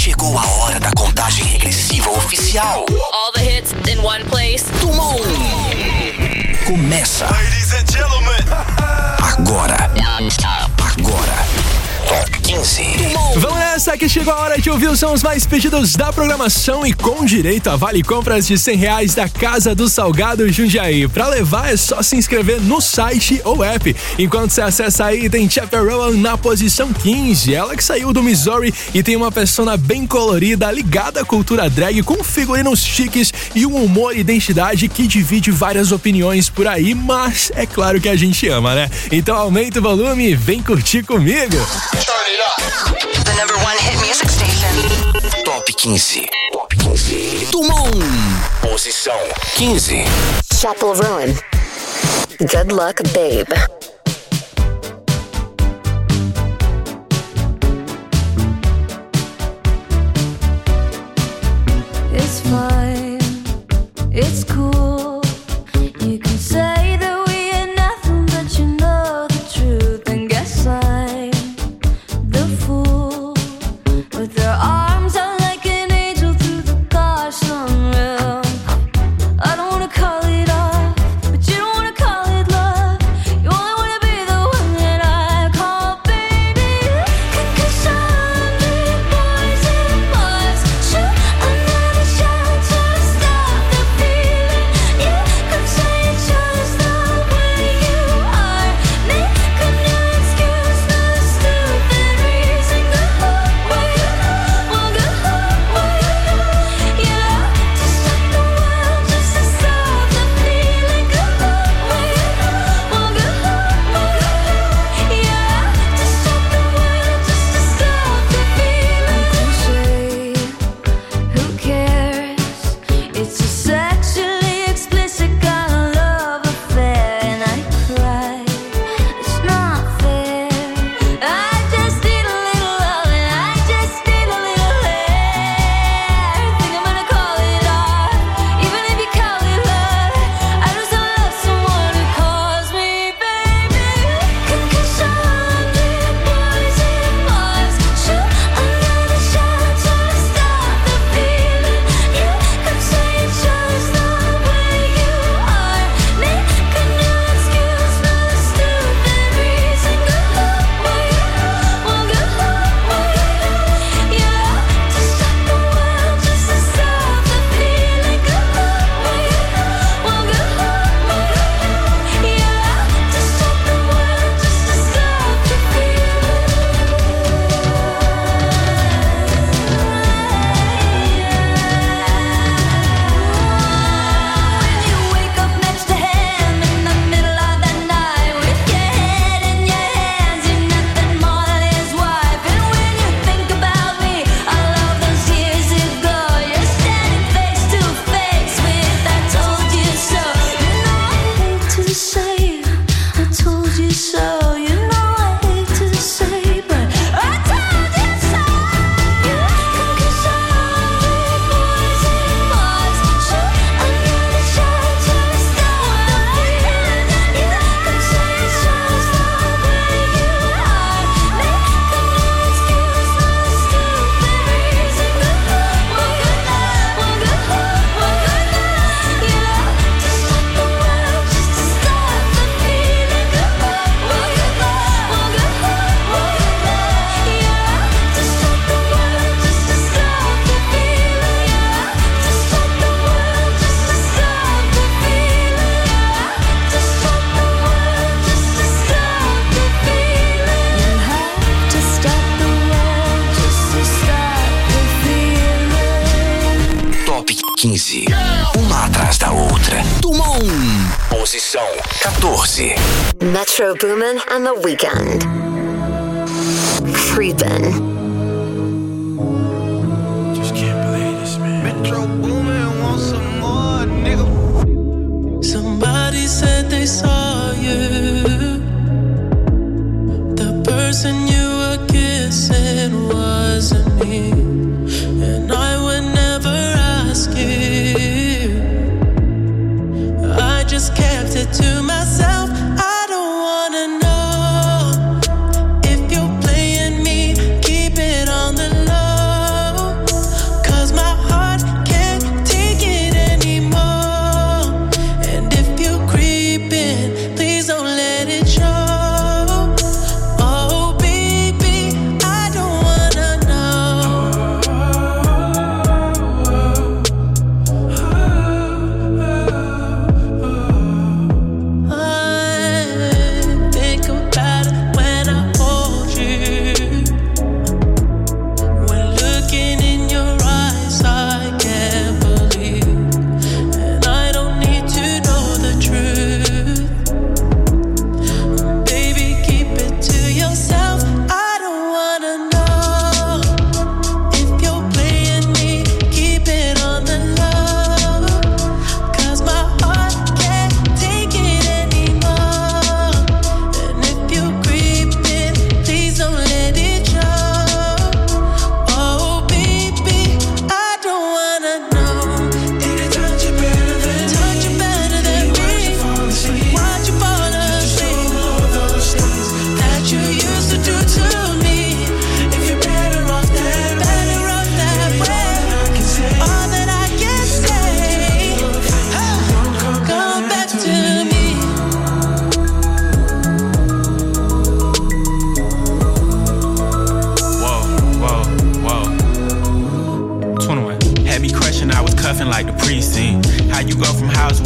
Chegou a hora da contagem regressiva oficial. All the hits in one place. Tumon. Começa. Ladies and gentlemen. Agora. Top 15. Vamos nessa que chegou a hora de ouvir os sons mais pedidos da programação e com direito a vale compras de R$100 da Casa do Salgado Jundiaí. Pra levar é só se inscrever no site ou app. Enquanto você acessa aí, tem Chaperone na posição 15. Ela que saiu do Missouri e tem uma persona bem colorida, ligada à cultura drag, com figurinos chiques e um humor e identidade que divide várias opiniões por aí, mas é claro que a gente ama, né? Então aumenta o volume e vem curtir comigo. The number one hit music station. Top 15. Tumon. Posição 15. Chaperone. Good luck, babe. It's fine. It's cool. You can say that we ain't nothing, but you know the truth. And guess I'm the fool with their arms out like an angel through the car sunroof. I don't wanna call it off, but you don't wanna call it love. You only wanna be the one that I call baby. 'Cause 100 boys and boys shoot another shot to stop the feeling. You could say it's just the way you are. Make a new excuse for the stupid reason. Good luck, way you well, good luck, way you yeah. To stop the world, just to stop the feeling. Good luck, way you well, good luck, way yeah. To stop the world, just to stop the feeling. Cliche, who cares? It's a sexually explicit kind of love affair, and I cry. It's not fair. I just need a little love, and I just need a little hair. Think I'm gonna call it off, even if you call it love. I just don't love someone who calls me baby. 'Cause 100 boys and boys shoot another shot to stop the feeling. You could say it's just the way you are. Make a new excuse for the stupid reason. Good luck, way well, good luck, way yeah. To stop the world, just to stop the feeling. Good luck, way well, good luck, way yeah. To stop the world, just to stop the When you wake up next to him in the middle of the night with your head in your hands, you're nothing more than his wife. And when you think about me, all of those years ago, you're standing face to face with I told you so. You know I hate to say I told you so. You know I hate to say, but I told you so. 'Cause 100 boys and boys shoot another shot to stop the feeling. You could say it's just the way you are. Make a new excuse for the stupid reason. Good luck, well, good luck, well, good luck, well, good luck, yeah. To stop the world, just to stop the feeling. Good luck, well, good luck, well, good luck, well, good luck, yeah. To stop the world, just to stop the feeling, yeah. To stop the world, just to stop the feeling, yeah. To stop the world, just to stop the feeling. You have to stop the world, just to stop the feeling. Top 15. Uma atrás da outra. Tumon. Posição 14. Metro Boomin and The Weeknd. Creepin'. Just can't believe this, man. Metro Boomin, want some more, nigga. Somebody said they saw you. The person you were kissing wasn't me. And I would never ask you. I just kept it to myself. I don't wanna know if you're playing me. Keep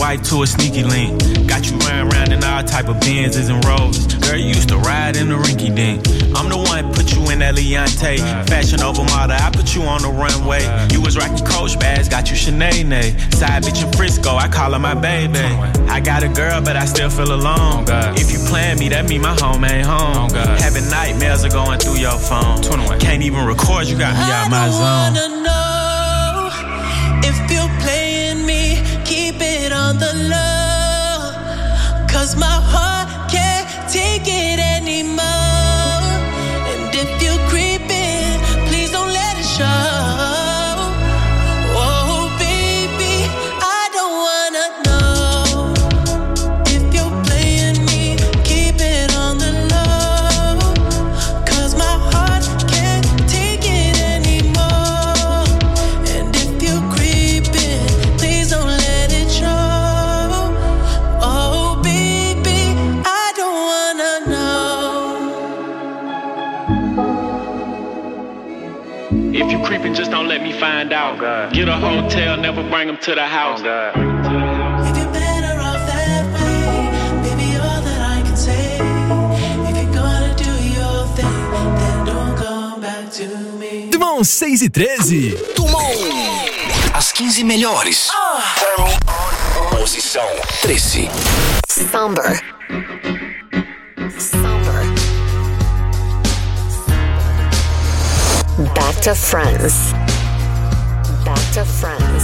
invite to a sneaky link. Got you round in all type of Benzes and Rovers. Girl, you used to ride in the rinky dink. I'm the one put you in that Leontay. Fashion over model, I put you on the runway. You was rocking Coach bags, got you Sinead. Side bitch in Frisco, I call her my baby. I got a girl, but I still feel alone. If you plan me, that mean my home ain't home. Having nightmares are going through your phone. Can't even record, you got me out my zone. I wanna know if you're playing me, keep it on the low. 'Cause my heart can't take it anymore. And if you're creeping, please don't let it show. Oh baby, I don't wanna know if you're playing me, keep it on the low. 'Cause my heart can't take it anymore. And if you're creeping, please don't let it show. Oh baby, I don't wanna know. If you creeping, just don't let me find out. Get a hotel, never bring them to the house. If you're better off that way, baby, all that I can say. If you're gonna do your thing, then don't come back to me. Dumont 6:13. Dumont. As 15 melhores. Posição 13. Somber. Somber. Back to Friends. Back to Friends.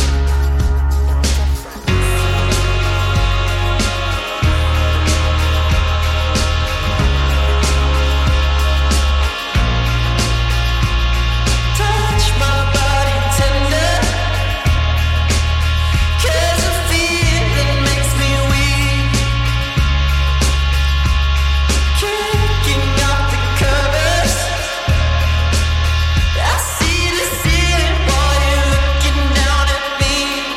Touch my body tender, 'cause the feeling makes me weak. Kicking off the covers, I see the ceiling while you're looking down at me.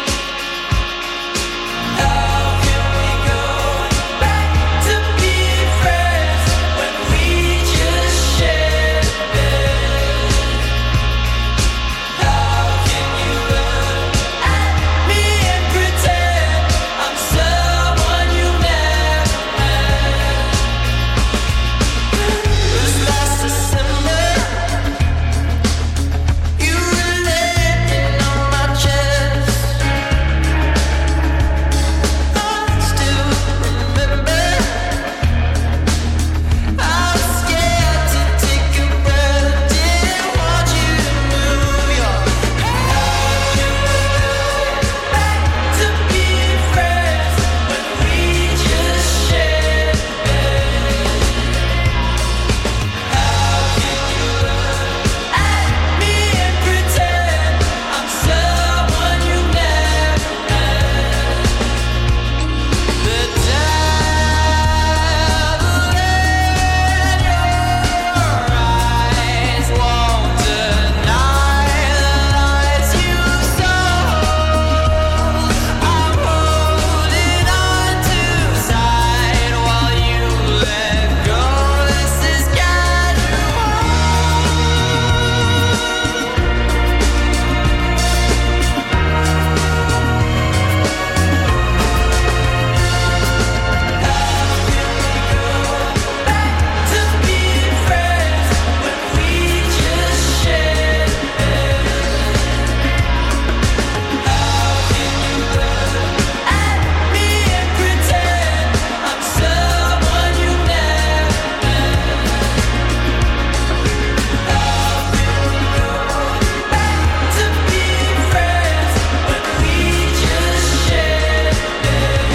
How can we go back to being friends when we just shared a bed? How can you look at me and pretend I'm someone you never met? 'Cause last December, you were laying on my chest. I still remember, I was scared to take a breath. Didn't want you to move your. How can we go back to being friends when we just shared a bed? How can you look at me and pretend I'm someone you never met? The devil in your eyes won't deny the lies you sold. I'm holding on too tight while you let go. This is casual. To being friends when we just shared a bed. How can you look at me and pretend I'm someone you never met? How can we go back to being friends when we just shared a bed?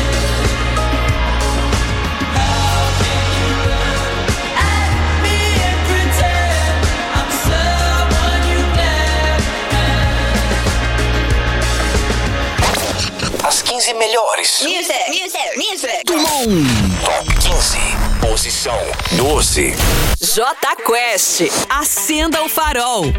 How can you look at me and pretend I'm someone you never met? As 15 melhores. Music. Dumont. Top 15. Posição 12. J Quest, acenda o farol.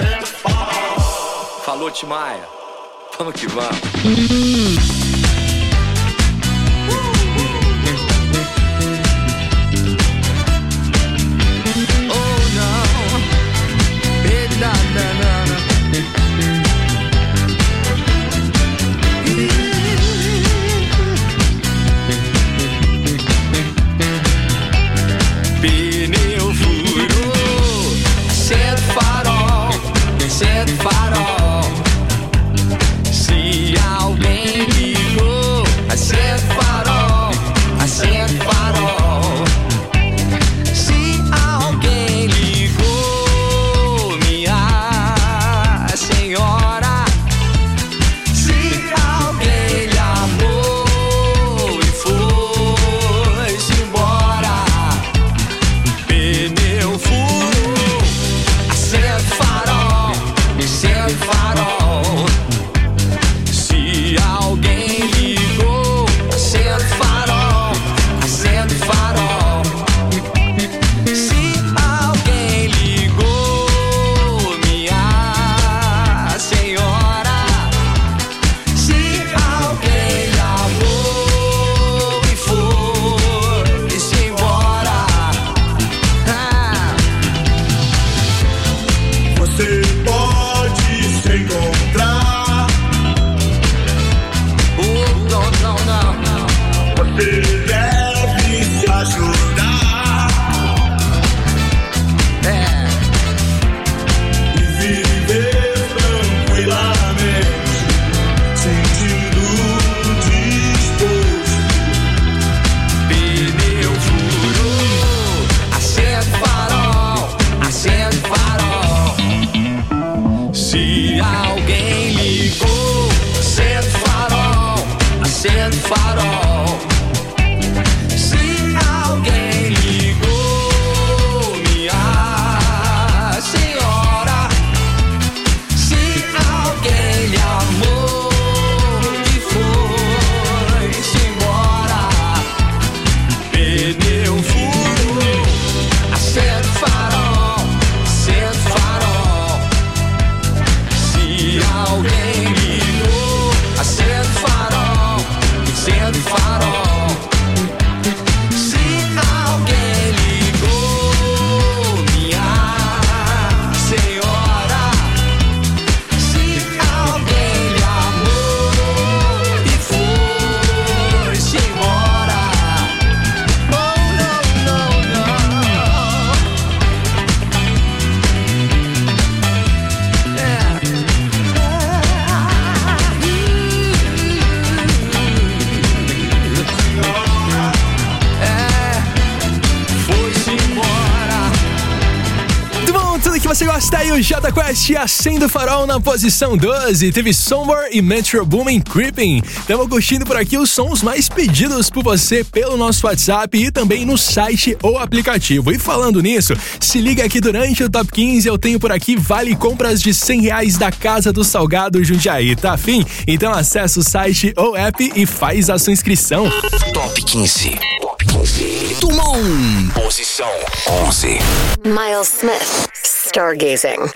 Falou, Timaya. Vamos que vamos. acende farol. Se alguém ligou, acende farol, acende farol. Se alguém ligou, minha senhora. Se alguém lhe amou e foi-se embora, pneu furou, acende farol, acende farol. Se alguém ligou, acende farol, acende farol. Se alguém ligou, minha senhora. Se alguém lhe amou e foi-se embora. Você pode se encontrar. Não, não, não. Você deve se ajudar É. e viver tranquilamente, sentindo disposto. Pneu furou, acende farol, acende farol. Se alguém ligou, acende farol, acende farol. Se alguém ligou, minha senhora. Se alguém lhe amou e foi-se embora, pneu furou, acende farol, acende farol. Se alguém ligou, acende farol, acende farol. Se alguém ligou, minha senhora. Se alguém lhe amou e foi-se embora. Oh, não, não, não. Foi-se embora. Muito bom, tudo que você gosta aí, o Jota Quest acende o farol na posição 12. Teve Somewhere e Metro Boomin Creeping. Estamos curtindo por aqui os sons mais pedidos por você pelo nosso WhatsApp e também no site ou aplicativo. E falando nisso, se liga aqui durante o Top 15, eu tenho por aqui vale compras de R$100 da Casa do Salgado Jundiaí. Tá afim? Então acessa o site ou app e faz a sua inscrição. Top 15. Top 15. Turma 1. Posição 11. Miles Smith, Stargazing.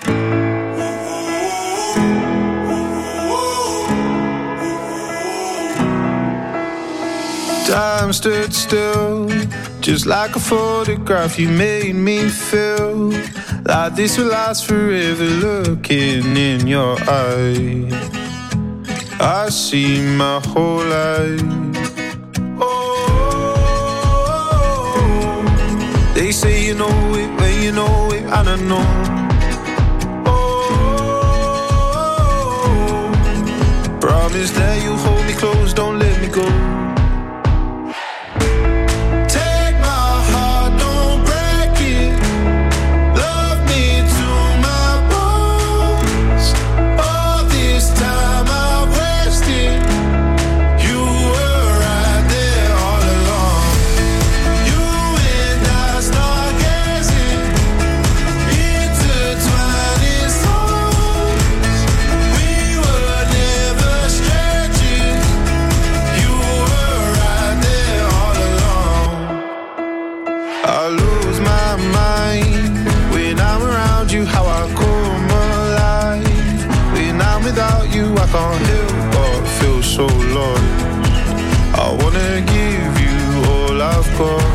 Time stood still, just like a photograph. You made me feel like this will last forever. Looking in your eyes, I see my whole life. Oh, they say you know it when you know it, and I know. Oh, promise that you'll hold me close, don't let me go. Can't help but feel so lost. I wanna give you all I've got.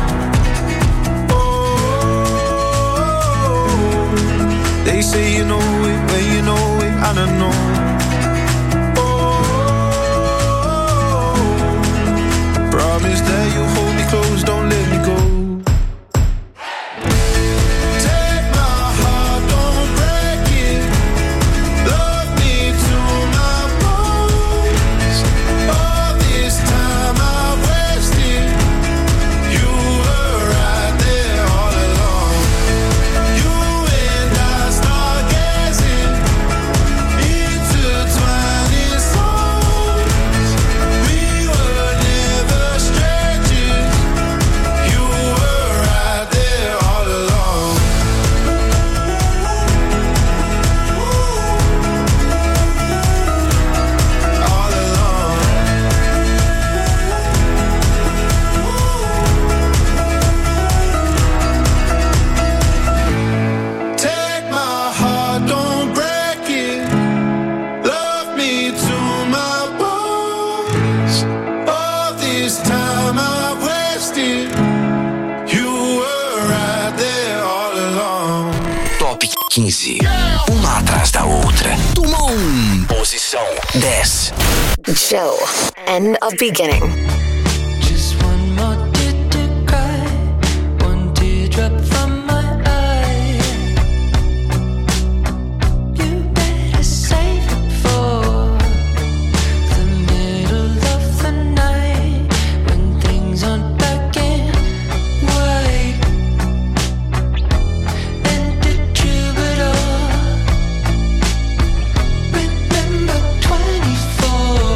Oh, they say you know it when you know it, and I know. Oh, promise that you'll hold me close, don't let me go. Take my heart, don't break it. 15. Uma atrás da outra. Dumont. Posição 10. Joe, end of beginning. Just one more tear to cry, one teardrop from my eye. You better save it for the middle of the night, when things aren't black and white. And the troubadour, remember 24.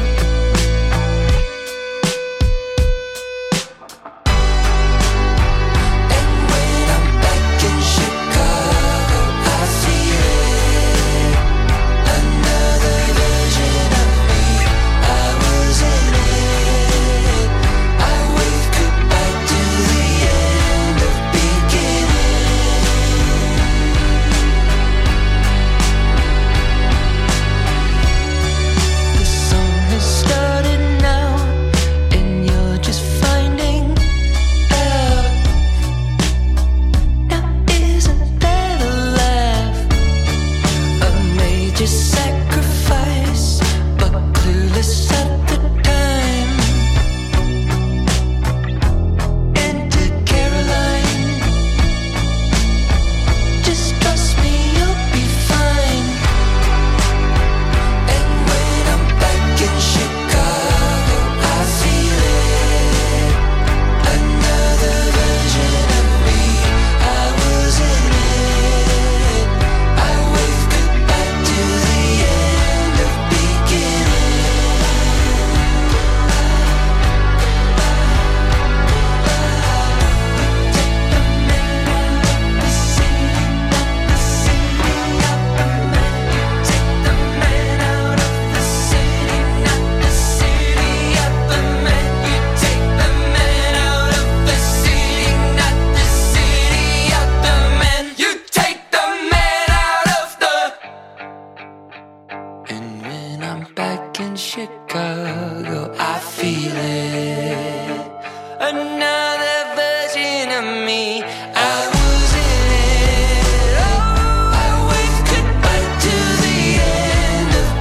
Chicago, I feel it. Another version of me. I was in it. Oh, I waved goodbye to the end of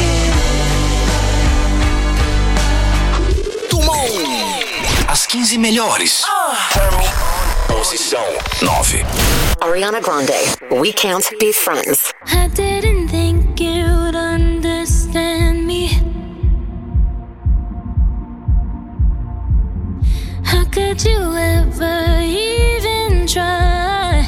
beginning. Dumont. As 15 melhores. Posição 9. Ariana Grande, We Can't Be Friends. I didn't think you'd understand me. How could you ever even try?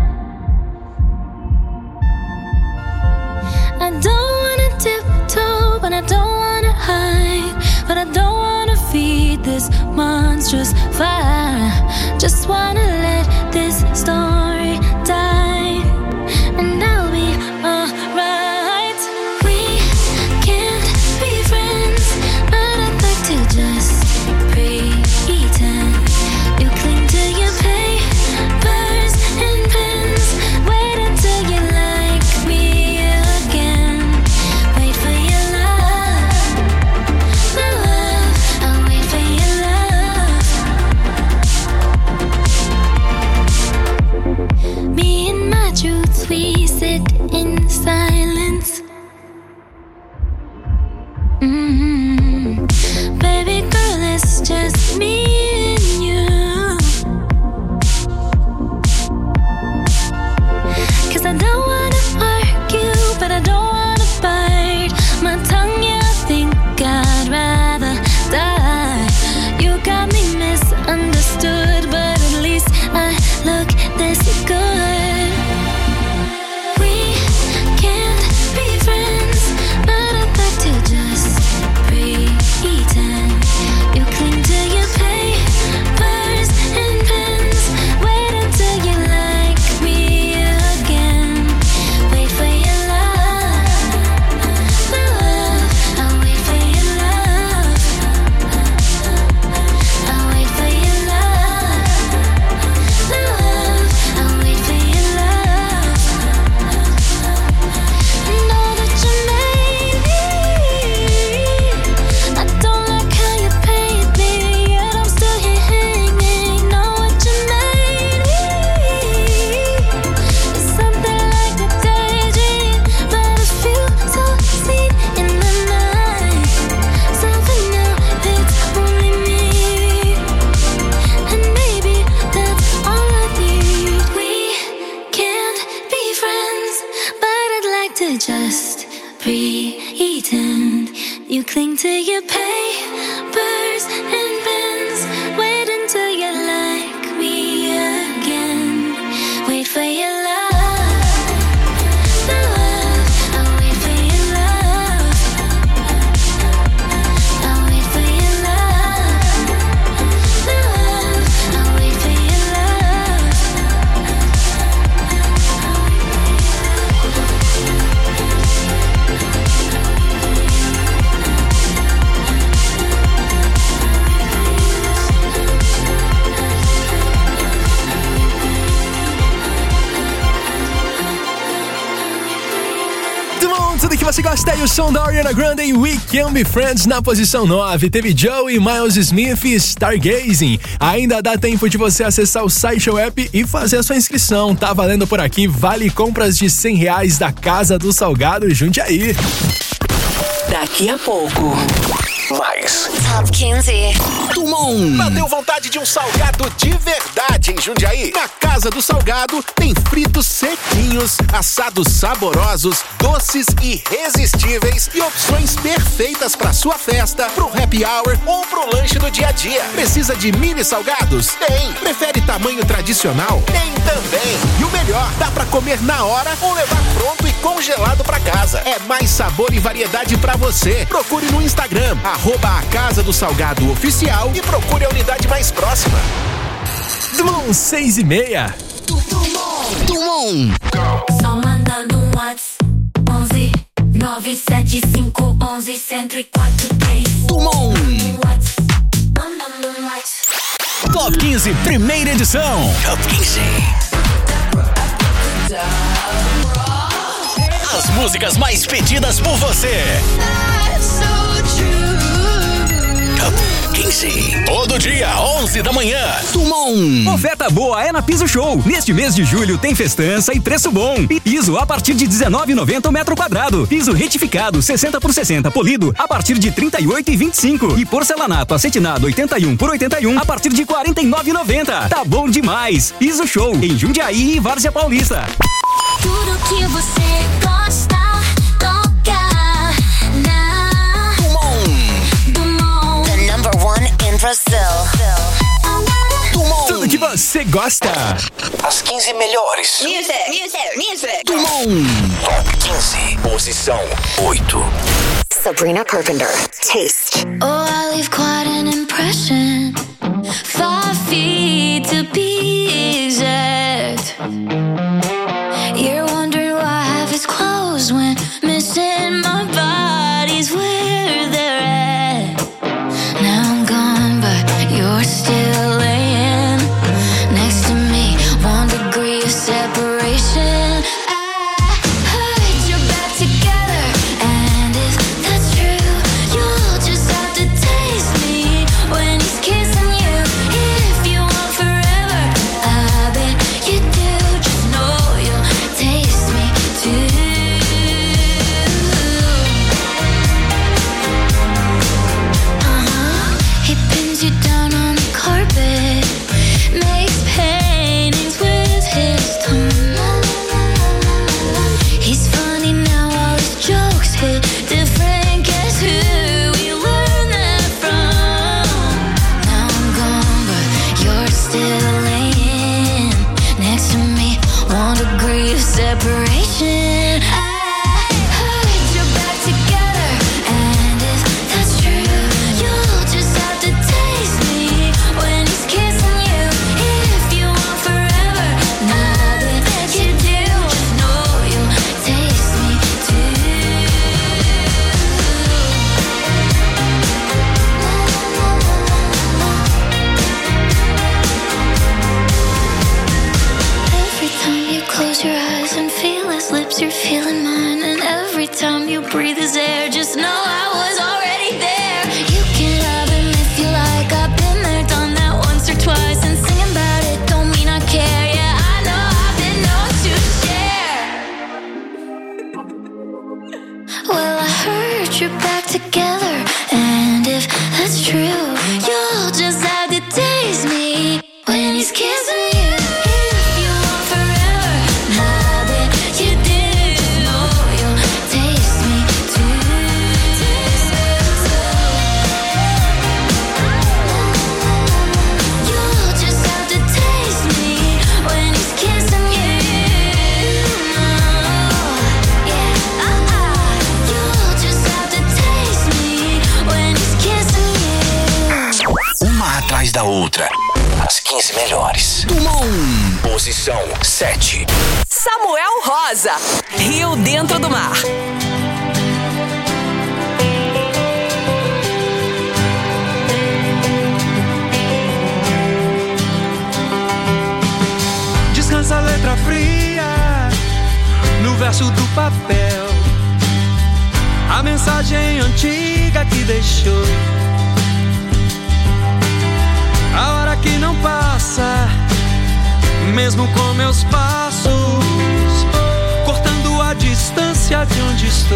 I don't wanna tiptoe, but I don't wanna hide. But I don't wanna feed this monstrous fire. Just wanna let this story die, and I'll be alright. We can't be friends, but I'd like to just pretend. You cling to your papers and pens. Wait until you like me again. Wait for your love, my love. I'll wait for your love. to just pretend. You cling to your papers and pens. Wait until you like me again. Wait for your love. Tudo que você gosta é o som da Ariana Grande em We Can Be Friends na posição 9. Teve Joe e Miles Smith e Stargazing. Ainda dá tempo de você acessar o site ou app e fazer a sua inscrição. Tá valendo por aqui, vale compras de R$100 da Casa do Salgado Jundiaí. Daqui a pouco. Mais. Top 15. Tumon. Bateu vontade de um salgado de verdade em Jundiaí? Na Casa do Salgado tem fritos sequinhos, assados saborosos, doces irresistíveis e opções perfeitas para sua festa, pro happy hour ou pro lanche do dia a dia. Precisa de mini salgados? Tem. Prefere tamanho tradicional? Tem também. E o melhor, dá para comer na hora ou levar pronto e congelado para casa. É mais sabor e variedade para você. Procure no Instagram, @a Casa do Salgado Oficial e procure a unidade mais próxima. Tumon 6:30. Tumon. Só manda no WhatsApp 11 975 11 1043. Tumon. Manda no WhatsApp. Top 15, primeira edição. Top 15. As músicas mais pedidas por você. Top 15. Todo dia, 11 da manhã. Tumon. Oferta boa é na Piso Show. Neste mês de julho tem festança e preço bom. Piso a partir de R$19,90 o metro quadrado. Piso retificado 60 por 60 polido a partir de R$38,25. E porcelanato acetinado 81 por 81 a partir de R$49,90. Tá bom demais. Piso Show em Jundiaí e Várzea Paulista. Tudo que você gosta, toca na Tumon. The number one in Brazil. Tumon. Tudo que você gosta. As 15 melhores. Music. Tumon. Top 15. Posição 8. Sabrina Carpenter. Taste. Oh, I leave quite an impression. 5 feet to be exact. You're wondering why I have his clothes when missing my body's where they're at. Now I'm gone, but you're still laying next to me. 1 degree of separation. I heard you're back together, and if that's true, you'll just have to taste me when he's kissing you. If you want forever, I bet you do. Just know you'll taste me too. He pins you down on the carpet, makes paintings with his tongue. He's funny now, all his jokes hit different. Guess who we learned that from? Now I'm gone, but you're still laying next to me. 1 degree of separation. I heard you're back together, and if that's true, you'll just have to taste me when he's kissing you. If you want forever, now that you do, just know you'll taste me too. Every time you close your eyes and feel his lips, you're feeling mine. And every time you breathe his air, just know I was already there. You can have him if you like. I've been there, done that once or twice. And singing about it don't mean I care. Yeah, I know I've been known to share. Well, I heard you're back together, and if that's true, you'll just have to taste me when he's kissing you. If you want forever, now that you do, just know you'll outra. As 15 melhores. Dumont. Posição 7. Samuel Rosa, Rio Dentro do Mar. Descansa a letra fria no verso do papel, a mensagem antiga que deixou, a hora que não passa, mesmo com meus passos, cortando a distância de onde estou.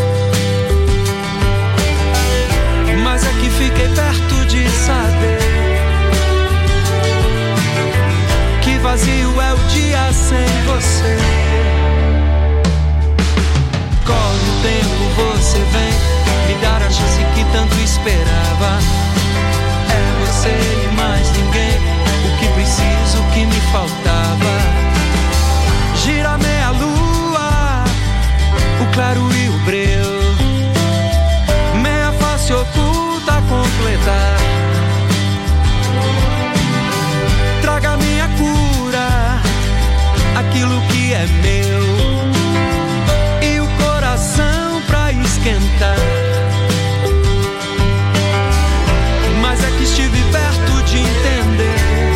Mas é que fiquei perto de saber que vazio é o dia sem você. Corre o tempo, você vem me dar a chance que tanto esperava. É você e mais ninguém, o que preciso, o que me faltava. Gira meia lua, o claro e o breu, meia face oculta a completar. Traga minha cura, aquilo que é meu, e o coração pra esquentar. Mas é que estive perto de entender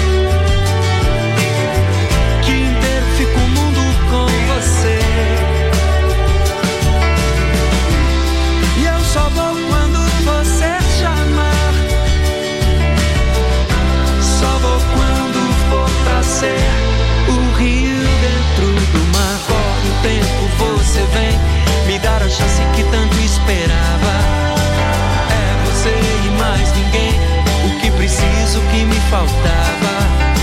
que inteiro fica o mundo com você. E eu só vou quando você chamar, só vou quando for pra ser o rio dentro do mar. Corre o tempo, você vem me dar a chance que tanto esperava. É você e mais ninguém, o que preciso, o que me faltava.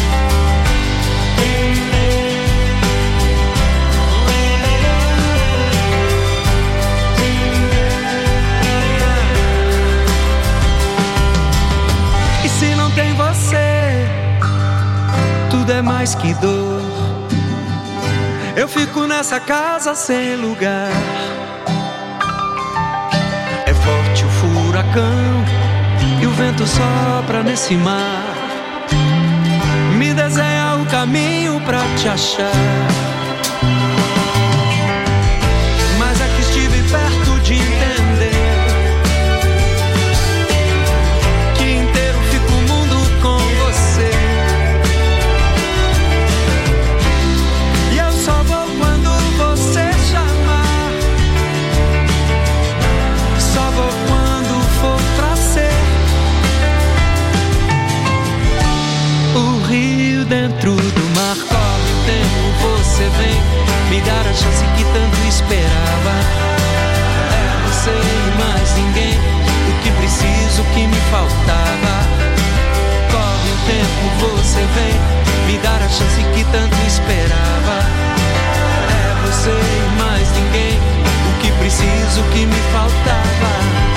E se não tem você, tudo é mais que dor. Eu fico nessa casa sem lugar. É forte o furacão e o vento sopra nesse mar. Me desenha o caminho pra te achar. Mas é que estive perto de entender que inteiro fica o mundo com você. E eu só vou quando você chamar, só vou quando for pra ser o rio dentro do mar. Corre o tempo, você vem me dar a chance que tanto esperava. É você e mais ninguém, o que preciso, o que me faltava. Corre o tempo, você vem me dar a chance que tanto esperava. É você e mais ninguém, o que preciso, o que me faltava.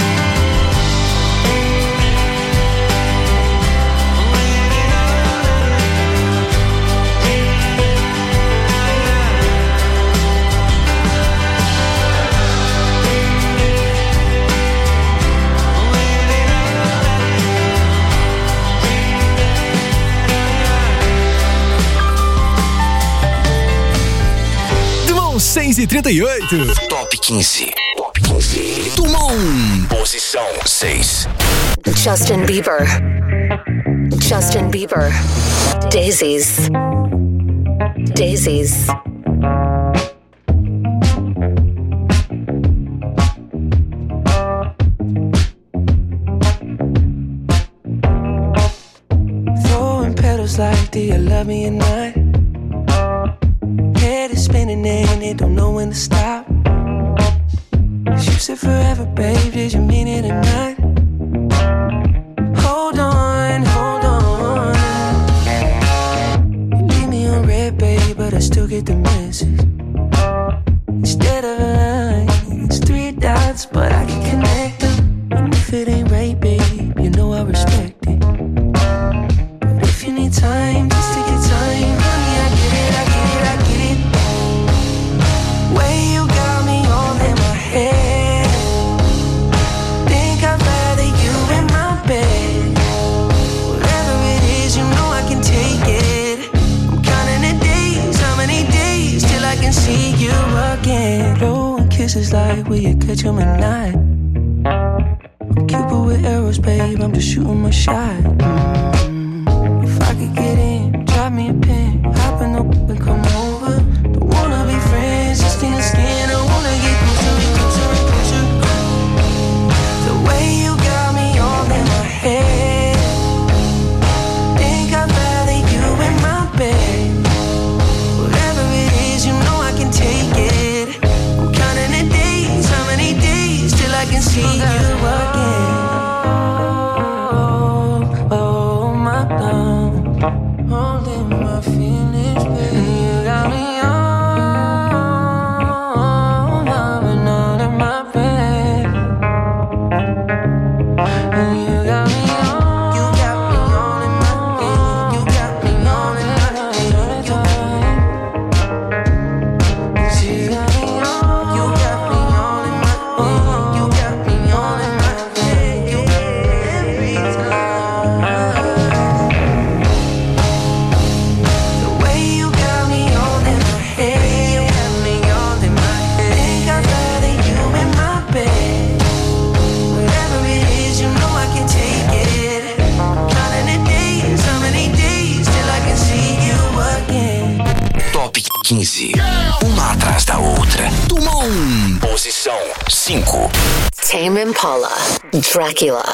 Dumont 6h38. Top 15. Top 15. Dumont. Posição 6. Justin Bieber. Justin Bieber. Daisies. Daisies. Throwing petals like, do you love me or not? Head is spinning and it don't know when to stop. You said forever, babe, did you mean it or not? Hold on, hold on. You leave me on red, babe, but I still get the message. Instead of a line, it's 3 dots, but I can connect them. And if it ain't right, babe, you know I respect it. But if you need time, just take your time. Honey, I get it, I get it, I get it. Way you got me all in my head. Think I'd rather you in my bed. Whatever places like where you catch 'em at night. I'm Cupid with arrows, babe, I'm just shooting my shot. If I could get in, drop me a pin, hop in the and come over. Don't wanna be friends, just in the skin. I wanna get closer. The way you got me all in my head, think I'd rather you in my bed. Whatever it is, you know I can take it. I'm counting the days, how many days till I can see you again. Oh my God, holding my feelings, baby. You got me all in my bed. You got me all, you got me all in my bed. You got me all in my bed. You got me all, you got me all in my bed. You got me all in my bed. Every time. The way you got me all in my head, you got me all in my head. Think I'd rather you in my bed. Whatever it is, you know I can take it. Counting the days, how many days till I can see you again. Top 15. Uma atrás da outra. Dumont. Posição 5. Tame Impala, Dracula.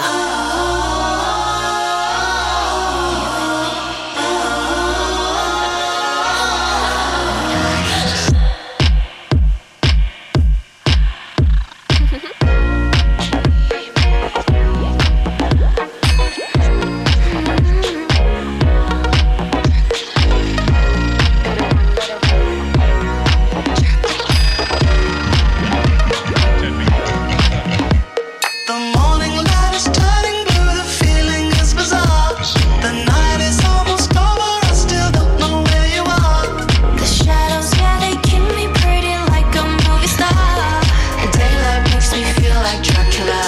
The morning light is turning blue, the feeling is bizarre. The night is almost over, I still don't know where you are. The shadows, yeah, they keep me pretty like a movie star. And daylight makes me feel like Dracula.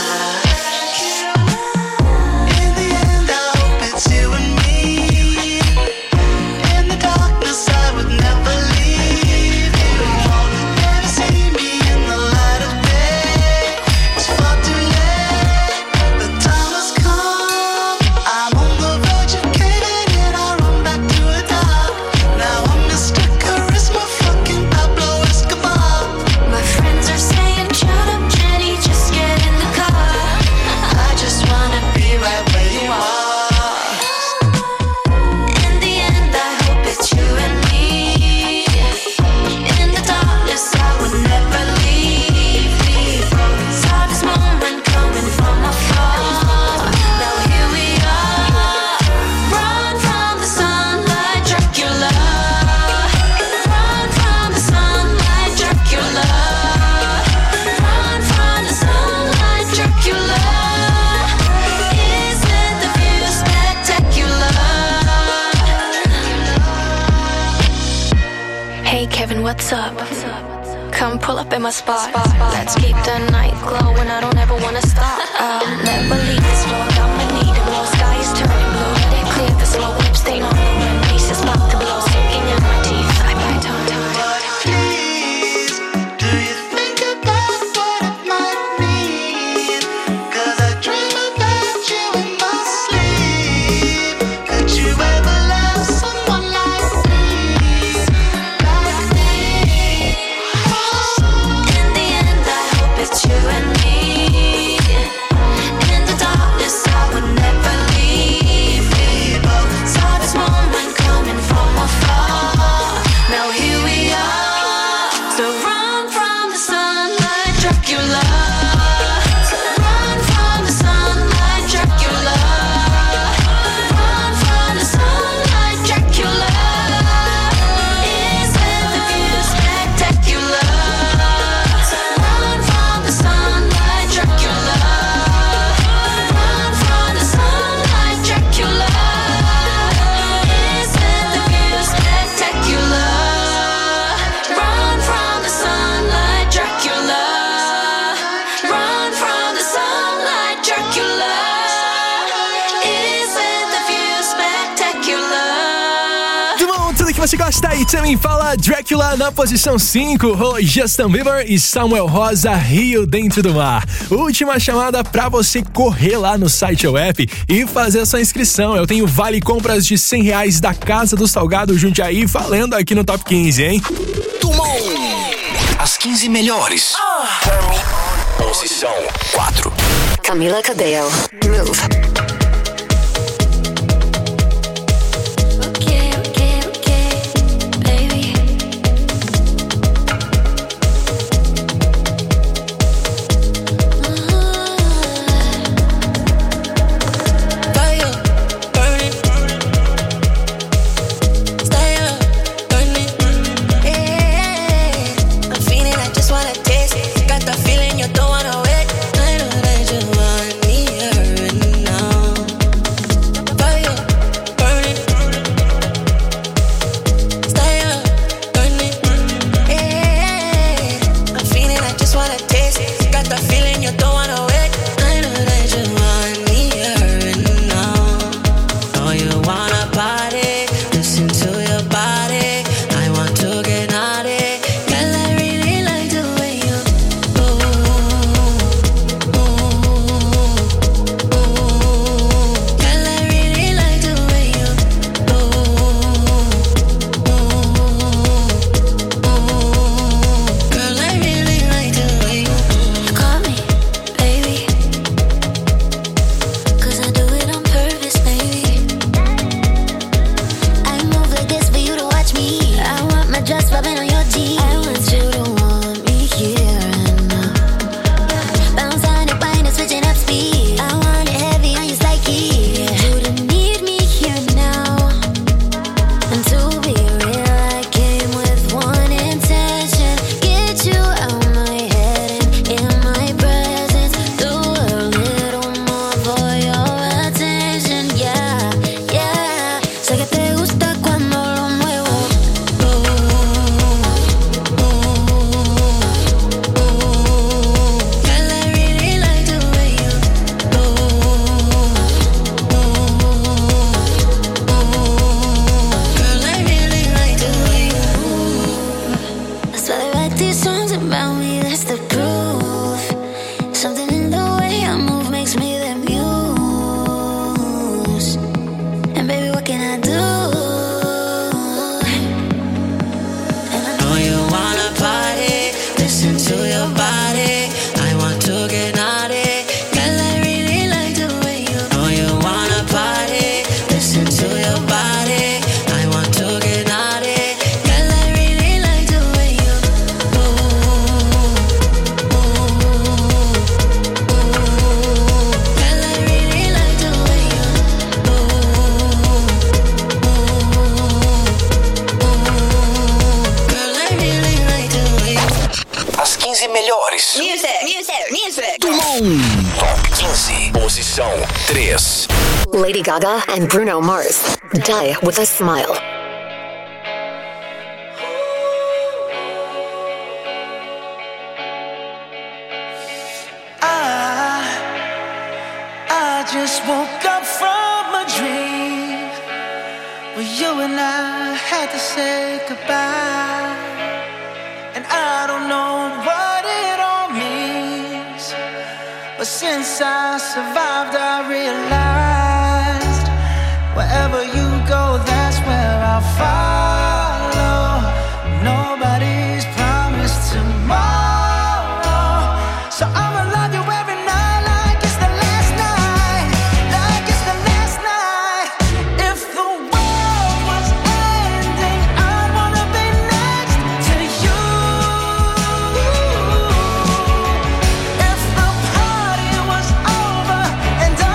In the end, I hope it's you and me. In the darkness, I would never leave you. Never see me in the light of day. It's far too late. The time has come. I'm on the verge of caving in. I run back to a dark. Now I'm Mr. Charisma, fucking Pablo Escobar. My friends are saying, shut up, Jenny, just get in the car. I just wanna be right where you are. In the end, I hope it's you and me. In the darkness, I would never leave people. Saw this moment coming from afar. Now here we are. Run from the sunlight, Dracula. Run from the sunlight, Dracula. Run from the sunlight, Dracula. Isn't the view spectacular? Hey Kevin, what's up? Come pull up in my spot. Let's keep the night glowing. I don't ever wanna stop. I'll never leave this road. I'ma need it. More sky is turning blue. Let it clear the slow whip stain on the rim. Pieces about to blow, sinking in my teeth. I bite on. Please, do you think about what it might mean? 'Cause I dream about you in my sleep. Could you ever love someone like me? Like me? In the end, I hope it's you and me. In the darkness, I would never leave people. Saw this moment você gosta e também fala Drácula na posição 5, Justin Bieber e Samuel Rosa, Rio Dentro do Mar. Última chamada pra você correr lá no site ou app e fazer a sua inscrição. Eu tenho vale compras de R$100 da Casa do Salgado Jundiaí valendo aqui no Top 15, hein? Tumon! As 15 melhores. Posição 4. Camila Cabello, Move. Lady Gaga and Bruno Mars, Die With A Smile. I just woke up from a dream where you and I had to say goodbye. And I don't know what it all means, but since I survived I realized wherever you go, that's where I'll follow. Nobody's promised tomorrow, so I'ma love you every night like it's the last night, like it's the last night. If the world was ending, I'd wanna be next to you. If the party was over and I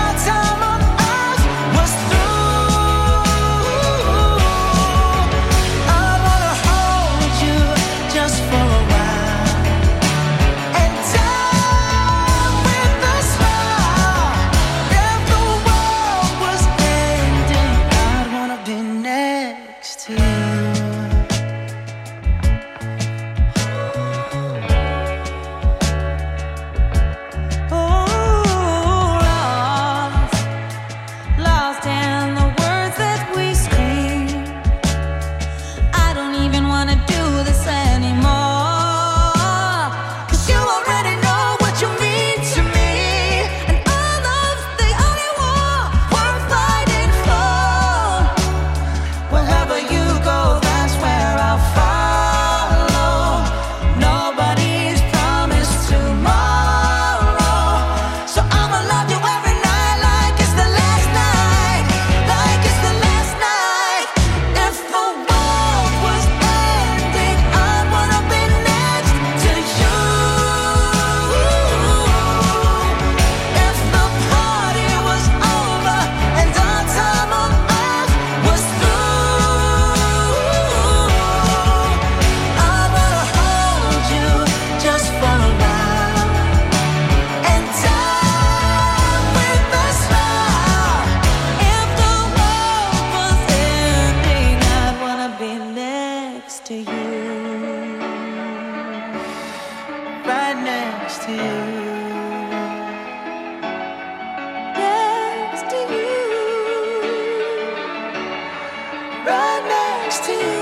right next to you. Right next to you.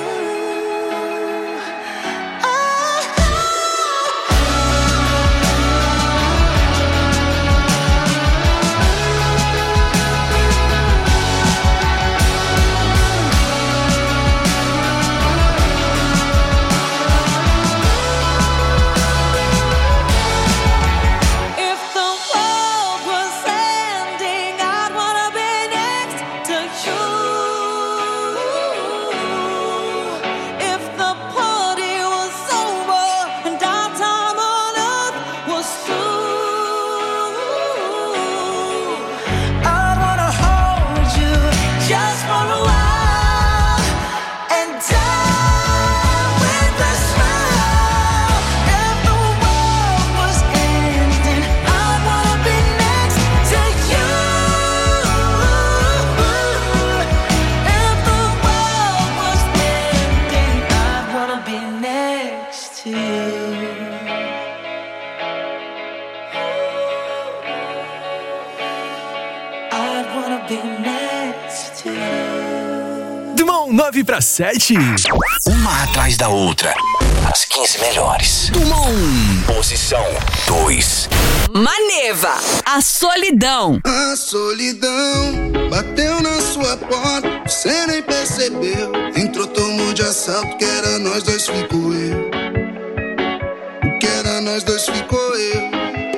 Dumont, 9:07. Uma atrás da outra. As 15 melhores. Dumont. Posição 2. Maneva, a solidão. A solidão bateu na sua porta, você nem percebeu. Entrou, tomou de assalto, que era nós dois, ficou eu. O que era nós dois, ficou eu.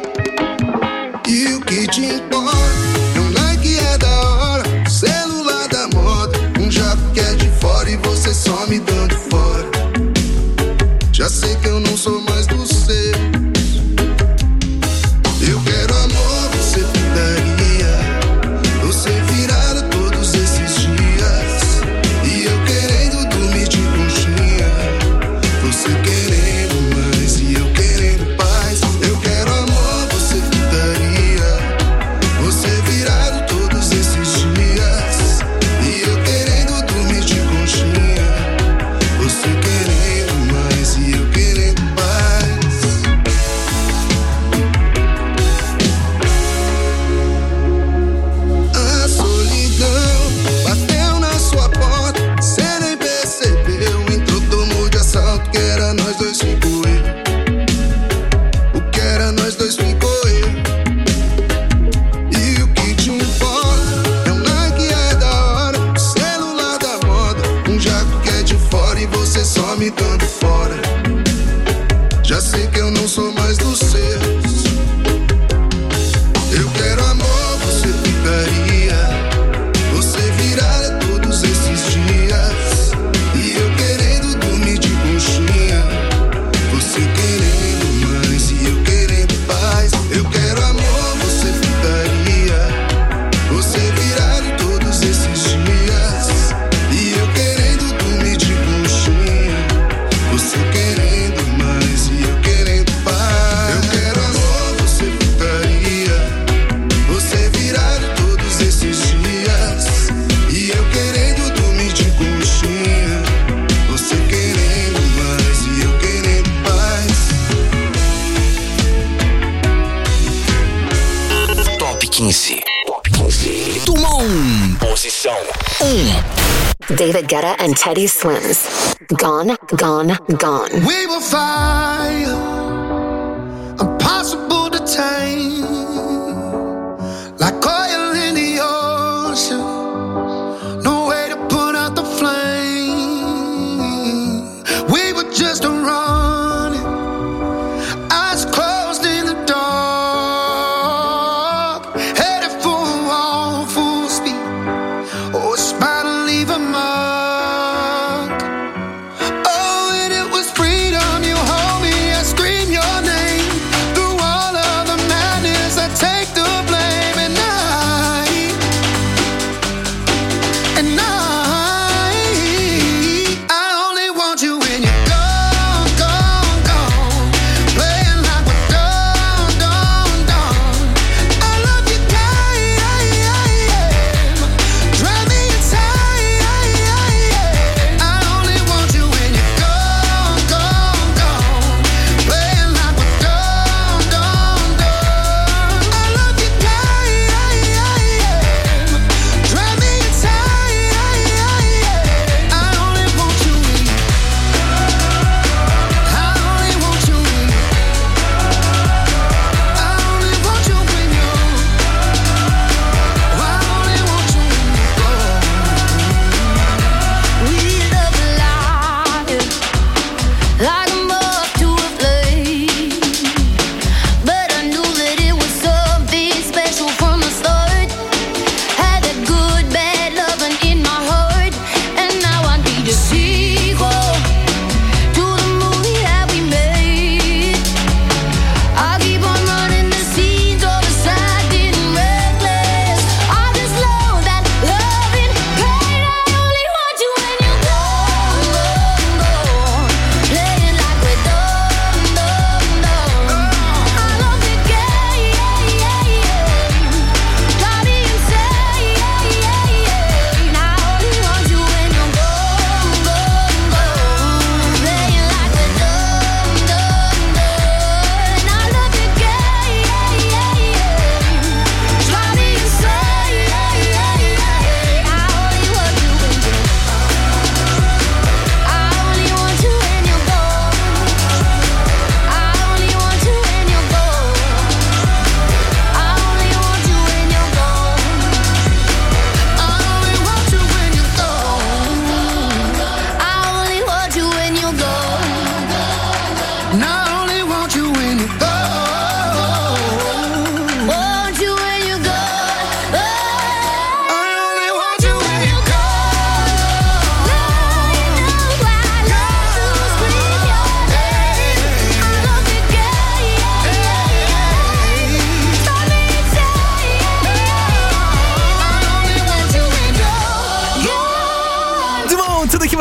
E o que te importa? É um like, é da hora, celular da moda, um jato que é de fora e você só me dando fora. Já sei que eu não sou mais do seu. Eu quero amor, você putaria, você virada todos esses dias. E eu querendo dormir de conchinha, você querendo mais e eu querendo paz. Eu quero amor, você putaria, você virado todos esses dias. E eu querendo dormir de conchinha, você querendo mais e eu querendo paz. A solidão bateu na sua porta, cê nem percebeu. Entrou, tomou de assalto, que era nós dois, ficou eu. O que era nós dois, ficou eu. E o que te importa? É um like, é da hora, celular da moda, um jato que é de fora e você só me dando fora. Já sei que eu não sou mais dos seus. Eu quero amor, você ficaria, você virada todos esses dias. E eu querendo dormir de conchinha, você querendo mais e eu querendo paz. Eu quero amor, você ficaria, você virada todos esses dias. E eu querendo dormir de conchinha, você querendo mais e eu querendo paz. Eu quero amor, você ficaria, você virado todos esses dias. E eu querendo dormir de conchinha, você querendo mais e eu querendo paz. Top 15. Top 15. Dumont. Posição 1. David Guetta and Teddy Swims. Gone, gone, gone. We will fire, impossible to tame, like oil in the ocean, no way to put out the flame. We were just running, eyes closed in the dark, headed for a wall, full speed. Oh, it's about to leave a mark. Oh, and it was freedom. You hold me, I scream your name through all of the madness.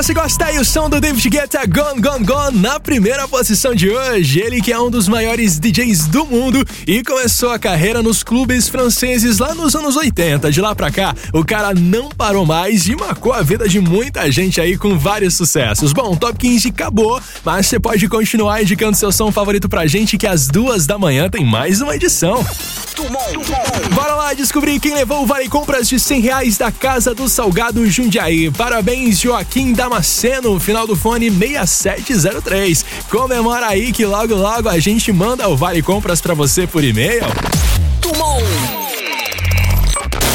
você gosta aí o som do David Guetta, Gone, Gone, Gone, na primeira posição de hoje. Ele que é um dos maiores DJs do mundo e começou a carreira nos clubes franceses lá nos anos 80. De lá pra cá, o cara não parou mais e marcou a vida de muita gente aí com vários sucessos. Bom, o Top 15 acabou, mas você pode continuar indicando seu som favorito pra gente que às 2 da manhã tem mais uma edição. Bora lá descobrir quem levou o Vale Compras de R$100 da Casa do Salgado Jundiaí. Parabéns, Joaquim Damasceno, final do fone 6703. Comemora aí que logo a gente manda o Vale Compras pra você por e-mail. Tumon.